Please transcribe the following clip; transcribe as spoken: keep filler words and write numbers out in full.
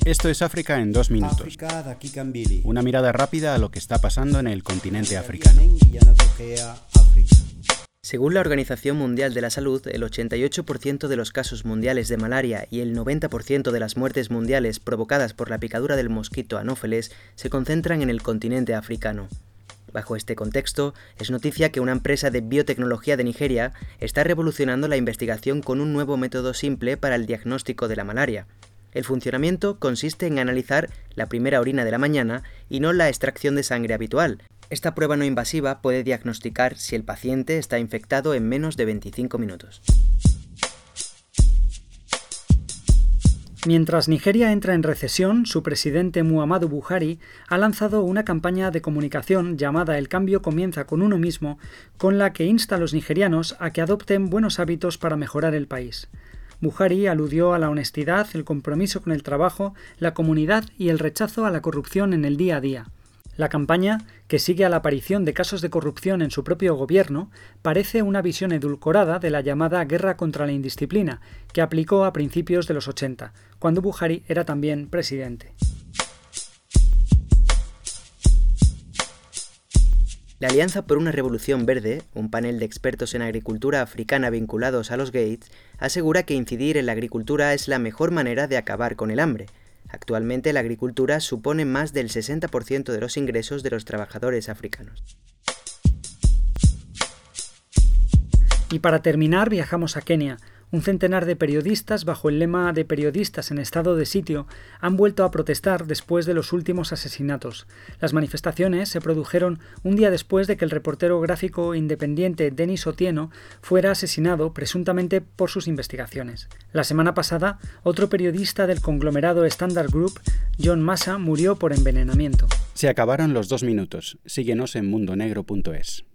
Esto es África en dos minutos. Una mirada rápida a lo que está pasando en el continente africano. Según la Organización Mundial de la Salud, el ochenta y ocho por ciento de los casos mundiales de malaria y el noventa por ciento de las muertes mundiales provocadas por la picadura del mosquito Anófeles se concentran en el continente africano. Bajo este contexto, es noticia que una empresa de biotecnología de Nigeria está revolucionando la investigación con un nuevo método simple para el diagnóstico de la malaria. El funcionamiento consiste en analizar la primera orina de la mañana y no la extracción de sangre habitual. Esta prueba no invasiva puede diagnosticar si el paciente está infectado en menos de veinticinco minutos. Mientras Nigeria entra en recesión, su presidente Muhammadu Buhari ha lanzado una campaña de comunicación llamada El cambio comienza con uno mismo, con la que insta a los nigerianos a que adopten buenos hábitos para mejorar el país. Buhari aludió a la honestidad, el compromiso con el trabajo, la comunidad y el rechazo a la corrupción en el día a día. La campaña, que sigue a la aparición de casos de corrupción en su propio gobierno, parece una visión edulcorada de la llamada guerra contra la indisciplina, que aplicó a principios de los ochenta, cuando Buhari era también presidente. La Alianza por una Revolución Verde, un panel de expertos en agricultura africana vinculados a los Gates, asegura que incidir en la agricultura es la mejor manera de acabar con el hambre. Actualmente la agricultura supone más del sesenta por ciento de los ingresos de los trabajadores africanos. Y para terminar, viajamos a Kenia. Un centenar de periodistas, bajo el lema de Periodistas en estado de sitio, han vuelto a protestar después de los últimos asesinatos. Las manifestaciones se produjeron un día después de que el reportero gráfico independiente Denis Otieno fuera asesinado presuntamente por sus investigaciones. La semana pasada, otro periodista del conglomerado Standard Group, John Massa, murió por envenenamiento. Se acabaron los dos minutos. Síguenos en mundo negro punto es.